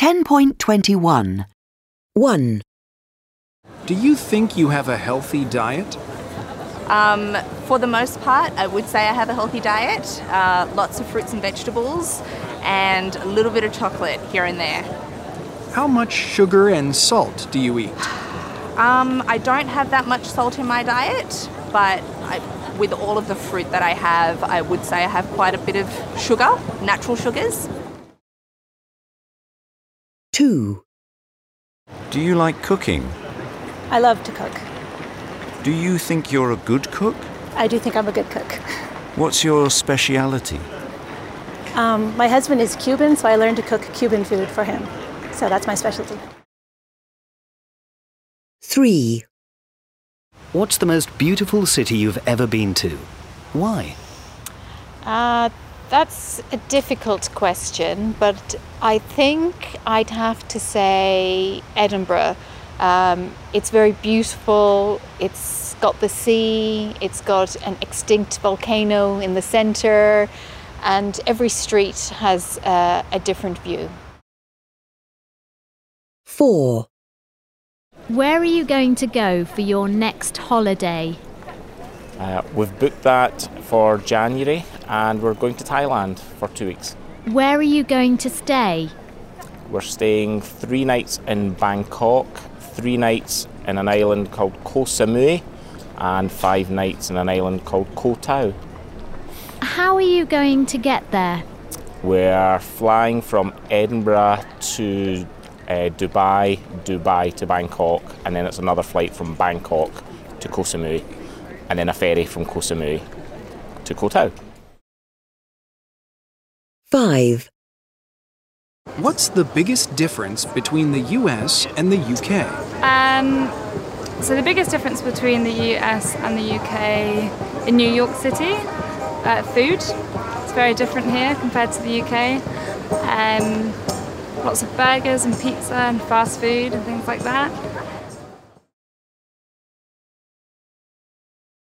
10.21. 1. Do you think you have a healthy diet? For the most part, I would say I have a healthy diet. Lots of fruits and vegetables and a little bit of chocolate here and there. How much sugar and salt do you eat? I don't have that much salt in my diet, but with all of the fruit that I have, I would say I have quite a bit of sugar, natural sugars. 2. Do you like cooking? I love to cook. Do you think you're a good cook? I do think I'm a good cook. What's your speciality? My husband is Cuban, so I learned to cook Cuban food for him. So that's my specialty. 3. What's the most beautiful city you've ever been to? Why? That's a difficult question, but I think I'd have to say Edinburgh. It's very beautiful, it's got the sea, it's got an extinct volcano in the centre, and every street has a different view. 4. Where are you going to go for your next holiday? We've booked that for January and we're going to Thailand for 2 weeks. Where are you going to stay? We're staying 3 nights in Bangkok, 3 nights in an island called Koh Samui and 5 nights in an island called Koh Tao. How are you going to get there? We're flying from Edinburgh to Dubai to Bangkok, and then it's another flight from Bangkok to Koh Samui, and then a ferry from Koh Samui to Koh Tao. 5. What's the biggest difference between the US and the UK? So the biggest difference between the US and the UK in New York City, food. It's very different here compared to the UK. Lots of burgers and pizza and fast food and things like that.